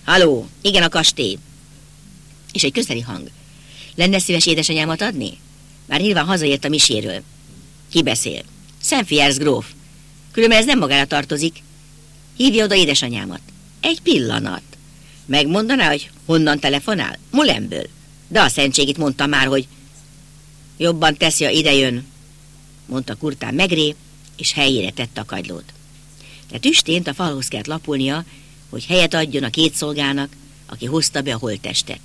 Halló, igen, a kastély. És egy közeli hang. Lenne szíves édesanyámat adni? Már nyilván hazaért a miséről. Ki beszél? Szentfiers gróf. Különben ez nem magára tartozik. Hívja oda édesanyámat. Egy pillanat. Megmondaná, hogy honnan telefonál? Moulins-ből. De a szentségit mondtam már, hogy jobban teszi, ha idejön, mondta kurtán Maigret, és helyére tette a kagylót. De tüstént a falhoz kellett lapulnia, hogy helyet adjon a két szolgának, aki hozta be a holttestet.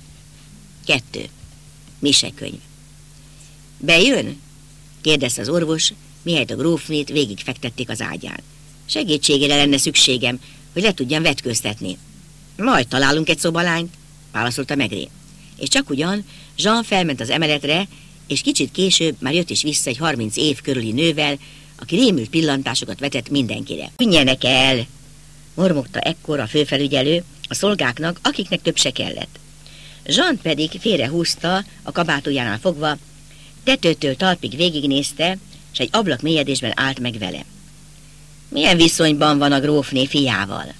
2. Misekönyv. Bejön? Kérdezte az orvos, mihelyt a grófnét végigfektették az ágyán. Segítségére lenne szükségem, hogy le tudjam vetköztetni. Majd találunk egy szobalányt, válaszolta Maigret. És csak ugyan Jean felment az emeletre, és kicsit később már jött is vissza egy 30 év körüli nővel, aki rémült pillantásokat vetett mindenkire. Tűnjenek el! Mormogta ekkor a főfelügyelő a szolgáknak, akiknek több se kellett. Jean pedig félrehúzta, a kabátujjánál fogva, tetőtől talpig végignézte, és egy ablak mélyedésben állt meg vele. Milyen viszonyban van a grófné fiával?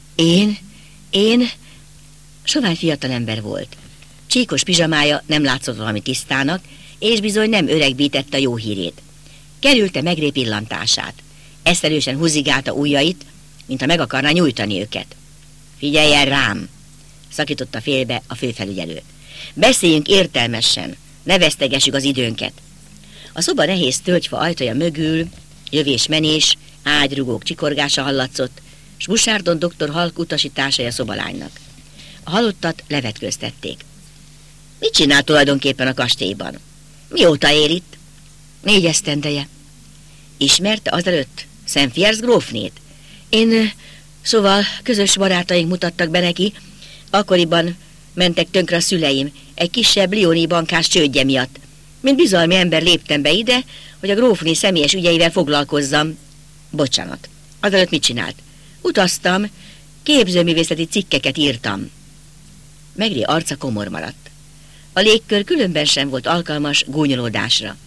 Én? Sovány fiatalember volt. Csíkos pizsamája nem látszott valami tisztának, és bizony nem öregbítette a jó hírét. Kerülte Maigret pillantását. Eszelősen húzigálta ujjait, mintha meg akarná nyújtani őket. Figyeljen rám! Szakította félbe a főfelügyelő. Beszéljünk értelmesen, ne vesztegessük az időnket. A szoba nehéz tölgyfa ajtaja mögül jövés-menés, ágyrugók csikorgása hallatszott, s Bouchardon doktor halk utasításai a szobalánynak. A halottat levetköztették. Mit csinál tulajdonképpen a kastélyban? Mióta él itt? 4 esztendeje. Ismerte azelőtt Szentfiers grófnét? Szóval közös barátaink mutattak be neki, akkoriban mentek tönkre a szüleim, egy kisebb lyoni bankás csődje miatt. Mint bizalmi ember léptem be ide, hogy a grófné személyes ügyeivel foglalkozzam. Bocsánat, azelőtt mit csinált? Utaztam, képzőművészeti cikkeket írtam. Maigret arca komor maradt. A légkör különben sem volt alkalmas gúnyolódásra.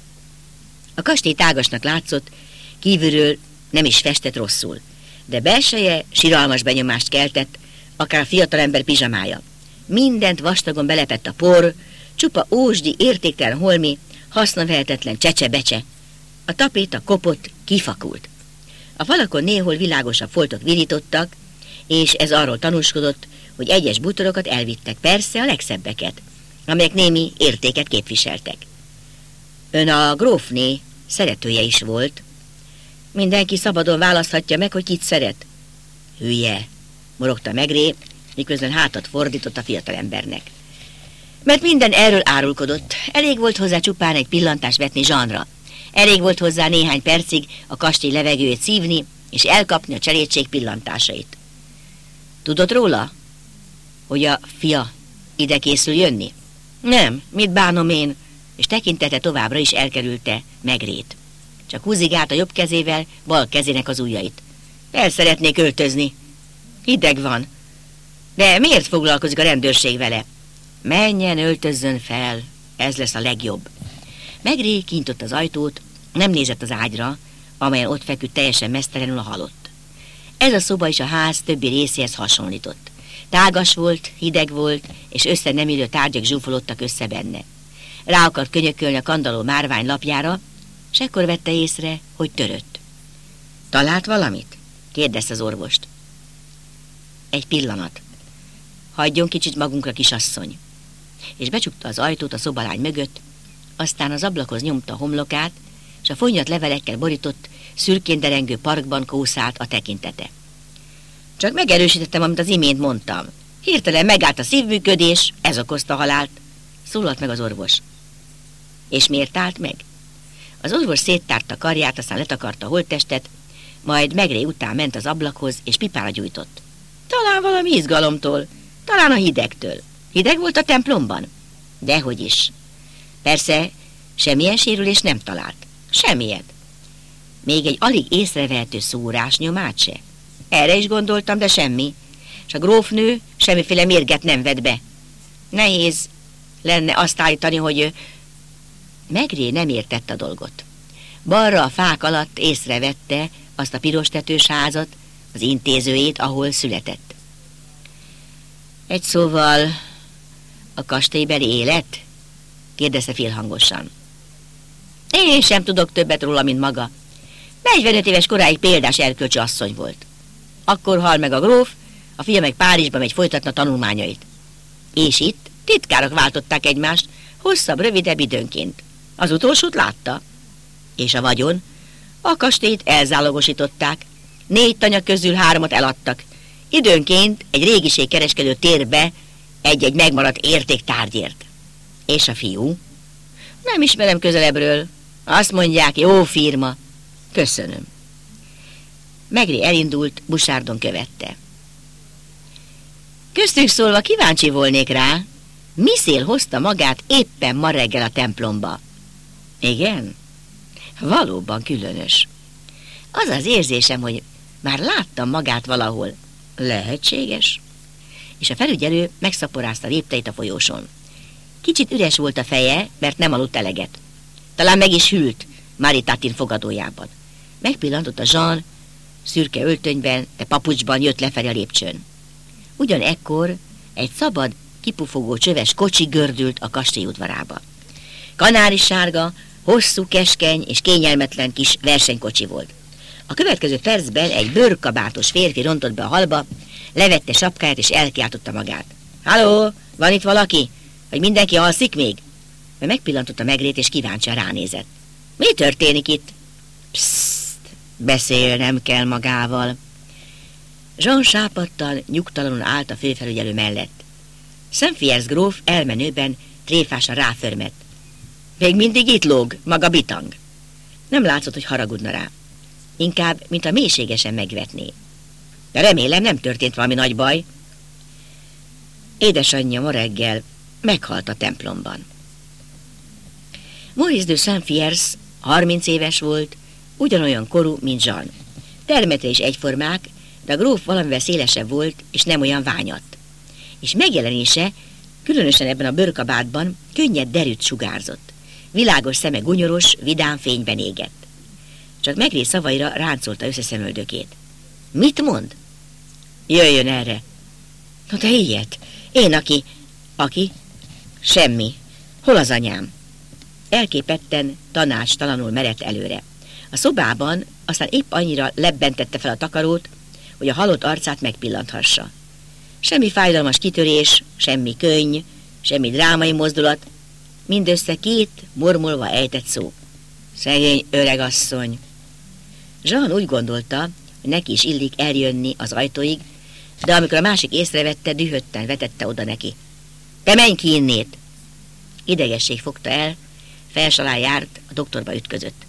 A kastély tágasnak látszott, kívülről nem is festett rosszul, de belseje siralmas benyomást keltett, akár a fiatalember pizsamája. Mindent vastagon belepett a por, csupa ósdi, értéktelen holmi, hasznavehetetlen csecse-becse. A tapéta kopott, kifakult. A falakon néhol világosabb foltok virítottak, és ez arról tanúskodott, hogy egyes bútorokat elvittek, persze a legszebbeket, amelyek némi értéket képviseltek. Ön a grófné szeretője is volt. Mindenki szabadon választhatja meg, hogy kit szeret. Hülye, morogta Maigret, miközben hátat fordított a fiatalembernek. Mert minden erről árulkodott. Elég volt hozzá csupán egy pillantást vetni Jeanra. Elég volt hozzá néhány percig a kastély levegőjét szívni, és elkapni a cselédség pillantásait. Tudott róla, hogy a fia ide készül jönni? Nem, mit bánom én? És tekintete továbbra is elkerülte Maigret. Csak húzigált a jobb kezével bal kezének az ujjait. El szeretnék öltözni. Hideg van. De miért foglalkozik a rendőrség vele? Menjen, öltözzön fel, ez lesz a legjobb. Maigret kinyitott az ajtót, nem nézett az ágyra, amelyen ott feküdt teljesen meztelenül a halott. Ez a szoba is a ház többi részéhez hasonlított. Tágas volt, hideg volt, és össze nem illő tárgyak zsúfolódtak össze benne. Rá akart könyökölni a kandalló márvány lapjára, s ekkor vette észre, hogy törött. Talált valamit? Kérdezte az orvost. Egy pillanat. Hagyjon kicsit magunkra, kisasszony. És becsukta az ajtót a szobalány mögött, aztán az ablakhoz nyomta a homlokát, és a fonnyat levelekkel borított, szürkén derengő parkban kószált a tekintete. Csak megerősítettem, amit az imént mondtam. Hirtelen megállt a szívműködés, ez okozta halált. Szólalt meg az orvos. És miért állt meg? Az orvos széttárta karját, aztán letakarta a holttestet, majd Maigret után ment az ablakhoz, és pipára gyújtott. Talán valami izgalomtól, talán a hidegtől. Hideg volt a templomban? Dehogy is. Persze, semmilyen sérülés nem talált. Semmilyet. Még egy alig észrevehető szúrás nyomát se. Erre is gondoltam, de semmi. És a grófnő semmiféle mérget nem vett be. Nehéz lenne azt állítani, hogy Maigret nem értett a dolgot. Balra a fák alatt észrevette azt a piros tetős házat, az intézőjét, ahol született. Egy szóval, a kastélybeli élet? Kérdezte félhangosan. Én sem tudok többet róla, mint maga. 45 éves koráig példás erkölcsű asszony volt. Akkor hal meg a gróf, a fia meg Párizsba megy folytatna tanulmányait. És itt titkárok váltották egymást, hosszabb, rövidebb időnként. Az utolsót látta. És a vagyon? A kastélyt elzálogosították. 4 tanya közül 3-at eladtak. Időnként egy régiségkereskedő térbe egy-egy megmaradt értéktárgyért. És a fiú? Nem ismerem közelebbről. Azt mondják, jó firma. Köszönöm. Maigret elindult, Bouchardon követte. Köztük szólva kíváncsi volnék rá, mi szél hozta magát éppen ma reggel a templomba. Igen? Valóban különös. Az az érzésem, hogy már láttam magát valahol. Lehetséges? És a felügyelő megszaporázta lépteit a folyóson. Kicsit üres volt a feje, mert nem aludt eleget. Talán meg is hűlt Maritatin fogadójában. Megpillantott a Jean, szürke öltönyben, de papucsban jött lefelé a lépcsőn. Ugyanekkor egy szabad, kipufogó csöves kocsi gördült a kastély udvarába. Kanárisárga, hosszú, keskeny és kényelmetlen kis versenykocsi volt. A következő percben egy bőrkabátos férfi rontott be a hallba, levette sapkáját és elkiáltotta magát. Halló, van itt valaki? Vagy mindenki alszik még? Mert megpillantotta Maigret és kíváncsian ránézett. Mi történik itt? Pssst, beszélnem kell magával. Jean sápadtan, nyugtalanul állt a főfelügyelő mellett. Saint-Fiers gróf elmenőben tréfásan ráförmett. Még mindig itt lóg, maga bitang. Nem látszott, hogy haragudna rá. Inkább, mint a mélységesen megvetné. De remélem, nem történt valami nagy baj. Édesanyja ma reggel meghalt a templomban. Maurice de Saint-Fiers 30 éves volt, ugyanolyan korú, mint Jean. Termete is egyformák, de a gróf valamivel szélesebb volt, és nem olyan ványatt. És megjelenése, különösen ebben a bőrkabátban, könnyed derűt sugárzott. Világos szeme gunyoros, vidám fényben égett. Csak Maigret szavaira ráncolta össze szemöldökét. Mit mond? Jöjjön erre. No de ilyet. Én aki? Semmi. Hol az anyám? Elképetten, tanácstalanul merett előre. A szobában aztán épp annyira lebbentette fel a takarót, hogy a halott arcát megpillanthassa. Semmi fájdalmas kitörés, semmi könny, semmi drámai mozdulat, mindössze 2 mormolva ejtett szó. Szegény öregasszony. Jean úgy gondolta, hogy neki is illik eljönni az ajtóig, de amikor a másik észrevette, dühötten vetette oda neki. Te menj ki innét! Idegesség fogta el, fels alá járt, a doktorba ütközött.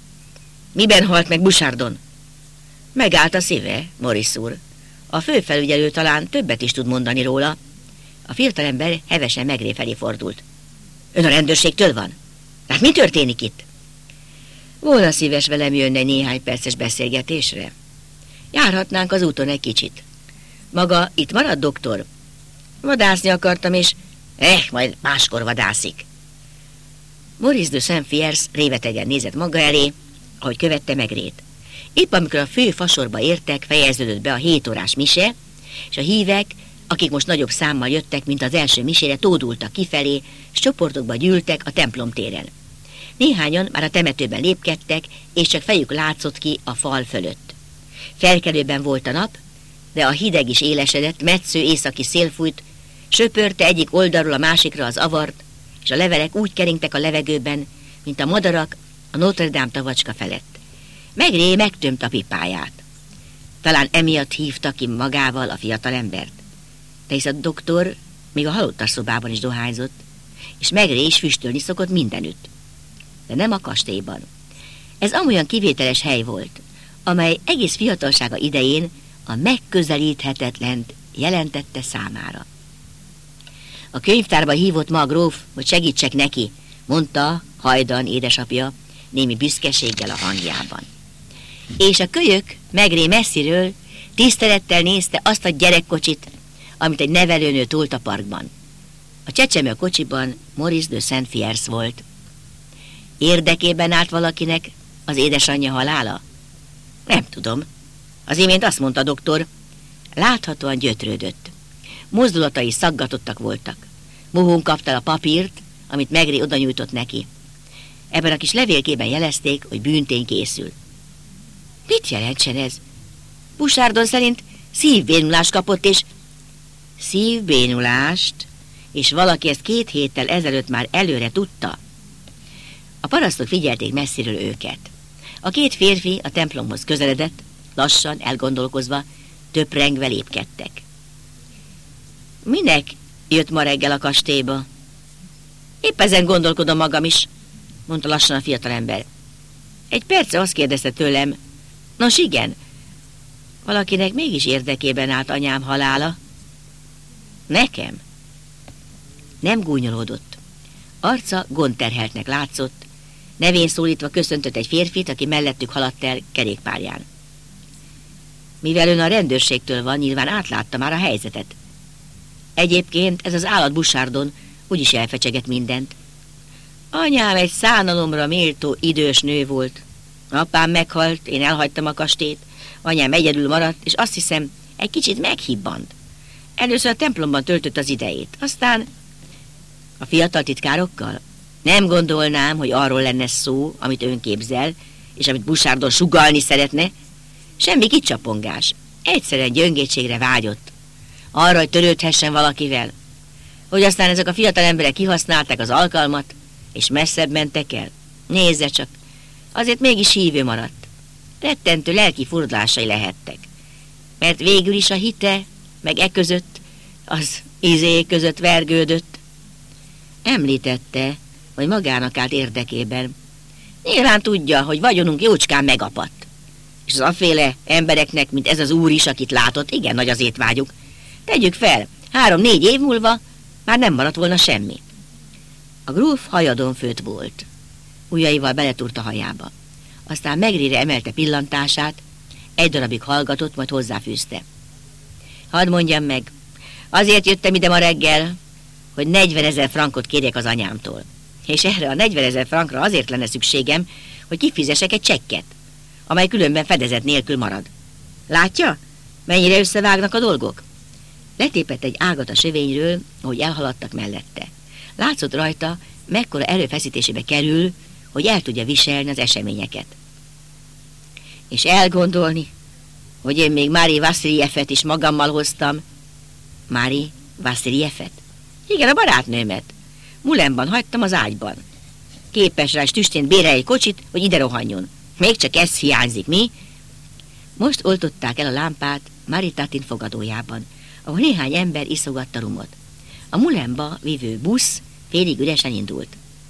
Miben halt meg Bouchardon? Megállt a szíve, Maurice úr. A főfelügyelő talán többet is tud mondani róla. A fiatalember hevesen Maigret felé fordult. Ön a rendőrségtől van? Hát mi történik itt? Volna szíves velem jönne néhány perces beszélgetésre. Járhatnánk az úton egy kicsit. Maga itt marad, doktor? Vadászni akartam, és... majd máskor vadászik. Maurice de Saint-Fiers révetegen nézett maga elé, ahogy követte Maigret. Épp amikor a fő fasorba értek, fejeződött be a 7 órás mise, és a hívek, akik most nagyobb számmal jöttek, mint az első misére, tódultak kifelé, s csoportokba gyűltek a templom téren. Néhányan már a temetőben lépkedtek, és csak fejük látszott ki a fal fölött. Felkelőben volt a nap, de a hideg is élesedett, metsző északi szél fújt, söpörte egyik oldalról a másikra az avart, és a levelek úgy keringtek a levegőben, mint a madarak a Notre Dame tavacska felett. Maigret megtömt a pipáját. Talán emiatt hívta ki magával a fiatalembert. De hisz a doktor még a halottas szobában is dohányzott, és Maigret is füstölni szokott mindenütt. De nem a kastélyban. Ez amolyan kivételes hely volt, amely egész fiatalsága idején a megközelíthetetlent jelentette számára. A könyvtárba hívott ma a gróf, hogy segítsek neki, mondta hajdan édesapja, némi büszkeséggel a hangjában. És a kölyök Maigret messziről tisztelettel nézte azt a gyerekkocsit, amit egy nevelőnő tolt a parkban. A csecsemő kocsiban Maurice de Saint-Fiers volt. Érdekében állt valakinek az édesanyja halála? Nem tudom. Az imént azt mondta a doktor, láthatóan gyötrődött. mozdulatai szaggatottak voltak. Mohón kapta a papírt, amit Maigret oda nyújtott neki. Ebben a kis levélkében jelezték, hogy bűntény készül. Mit jelentsen ez? Bouchardon szerint szívbénulást kapott, és... Szívbénulást? És valaki ezt 2 héttel ezelőtt már előre tudta? A parasztok figyelték messziről őket. A 2 férfi a templomhoz közeledett, lassan, elgondolkozva, töprengve lépkedtek. Minek jött ma reggel a kastélyba? Épp ezen gondolkodom magam is, mondta lassan a fiatalember. Egy perce azt kérdezte tőlem, nos igen, valakinek mégis érdekében állt anyám halála. Nekem? Nem gúnyolódott. Arca gondterheltnek látszott, nevén szólítva köszöntött egy férfit, aki mellettük haladt el kerékpárján. Mivel ön a rendőrségtől van, nyilván átlátta már a helyzetet. Egyébként ez az állat Bouchardon úgyis elfecseget mindent. Anyám egy szánalomra méltó idős nő volt. Apám meghalt, én elhagytam a kastélyt, anyám egyedül maradt, és azt hiszem, egy kicsit meghibbant. Először a templomban töltött az idejét, aztán a fiatal titkárokkal. Nem gondolnám, hogy arról lenne szó, amit ön képzel, és amit Bouchardon sugallni szeretne. Semmi kicsapongás. Egyszerűen gyöngétségre vágyott. Arra, hogy törődhessen valakivel. Hogy aztán ezek a fiatal emberek kihasználták az alkalmat, és messzebb mentek el. Nézze csak, azért mégis hívő maradt. Rettentő lelki furdalásai lehettek. Mert végül is a hite, meg között, az izé között vergődött. Említette, hogy magának állt érdekében. Nyilván tudja, hogy vagyonunk jócskán megapadt. És az aféle embereknek, mint ez az úr is, akit látott, igen nagy az étvágyuk. Tegyük fel, 3-4 év múlva már nem maradt volna semmi. A gróf hajadon főtt volt. Ujjaival beletúrt a hajába. Aztán Maigretre emelte pillantását, egy darabig hallgatott, majd hozzáfűzte. Hadd mondjam meg, azért jöttem ide ma reggel, hogy 40 000 frankot kérjek az anyámtól. És erre a 40 000 frankra azért lenne szükségem, hogy kifizessek egy csekket, amely különben fedezet nélkül marad. Látja, mennyire összevágnak a dolgok? Letépett egy ágat a sövényről, ahogy elhaladtak mellette. Látszott rajta, mekkora erőfeszítésébe kerül, hogy el tudja viselni az eseményeket. És elgondolni, hogy én még Mári Vassziljevet is magammal hoztam. Mári Vassziljevet? Igen, a barátnőmet. Mulenban hagytam az ágyban. Képes rá, és tüstén bérel egy kocsit, hogy ide rohanjon. Még csak ez hiányzik, mi? Most oltották el a lámpát Mári Tatin fogadójában, ahol néhány ember iszogatta rumot. A Mulenba vívő busz félig üresen indult.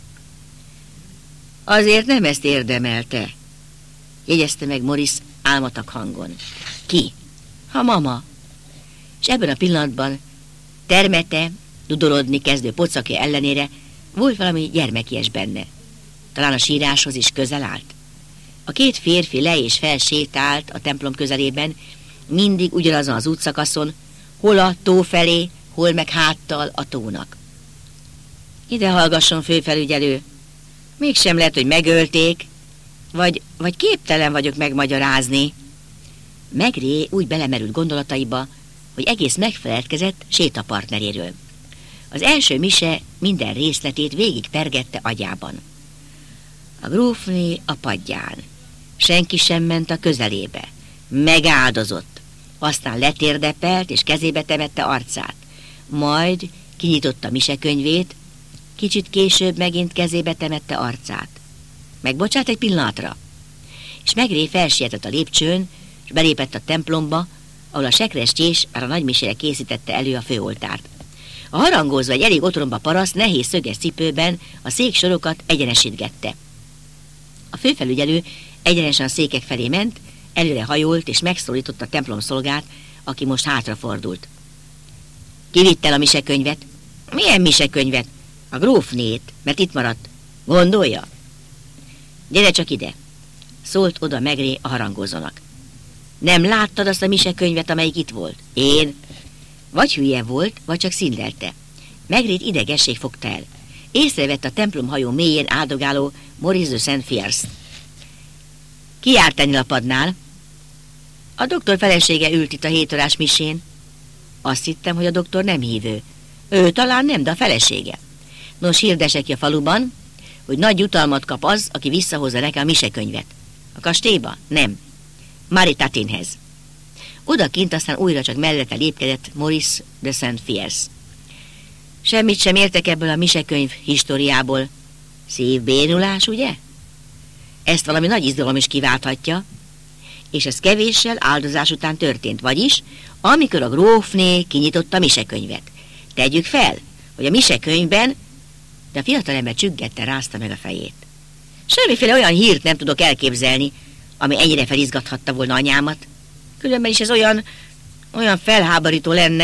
Azért nem ezt érdemelte, jegyezte meg Morris álmatag hangon. Ki? A mama. És ebben a pillanatban termete, dudorodni kezdő pocakja ellenére volt valami gyermekies benne. Talán a síráshoz is közel állt. A 2 férfi le és fel sétált a templom közelében, mindig ugyanazon az útszakaszon, hol a tó felé, hol meg háttal a tónak. Ide hallgasson, főfelügyelő, mégsem lehet, hogy megölték, vagy képtelen vagyok megmagyarázni. Maigret úgy belemerült gondolataiba, hogy egész megfeledkezett sétapartneréről. Az első mise minden részletét végig pergette agyában. A grófné a padján. Senki sem ment a közelébe. Megáldozott. Aztán letérdepelt, és kezébe temette arcát. Majd kinyitotta misekönyvét, kicsit később megint kezébe temette arcát. Megbocsát egy pillanatra. És Maigret felsietett a lépcsőn, és belépett a templomba, ahol a sekrestjés már a nagymisére készítette elő a főoltárt. A harangozva egy elég otromba paraszt nehéz szöges cipőben a széksorokat egyenesítgette. A főfelügyelő egyenesen a székek felé ment, előre hajolt és megszólította a templom szolgát, aki most hátrafordult. Ki vitt el a misekönyvet? Milyen misekönyvet? A grófnét, mert itt maradt. Gondolja? Gyere csak ide, szólt oda Maigret a harangozónak. Nem láttad azt a misekönyvet, amelyik itt volt? Én? Vagy hülye volt, vagy csak színlelte. Maigret idegesség fogta el. Észrevett a templomhajó mélyén áldogáló Maurice de Saint-Fierce-t. Ki járt ennél a padnál? A doktor felesége ült itt a 7 órás misén. Azt hittem, hogy a doktor nem hívő. Ő talán nem, de a felesége. Nos, hirdesek ki a faluban, hogy nagy jutalmat kap az, aki visszahozza nekem a misekönyvet. A kastélyba? Nem. Maritatinhez. Odakint aztán újra csak mellette lépkedett Maurice de Saint-Fierce. Semmit sem értek ebből a misekönyv históriából. Szívbénulás, ugye? Ezt valami nagy izgalom is kiválthatja, és ez kevéssel áldozás után történt, vagyis amikor a grófné kinyitotta a misekönyvet. Tegyük fel, hogy a misekönyvben, de a fiatalember csüggetten rázta meg a fejét. Semmiféle olyan hírt nem tudok elképzelni, ami ennyire felizgathatta volna anyámat. Különben is ez olyan felháborító lenne,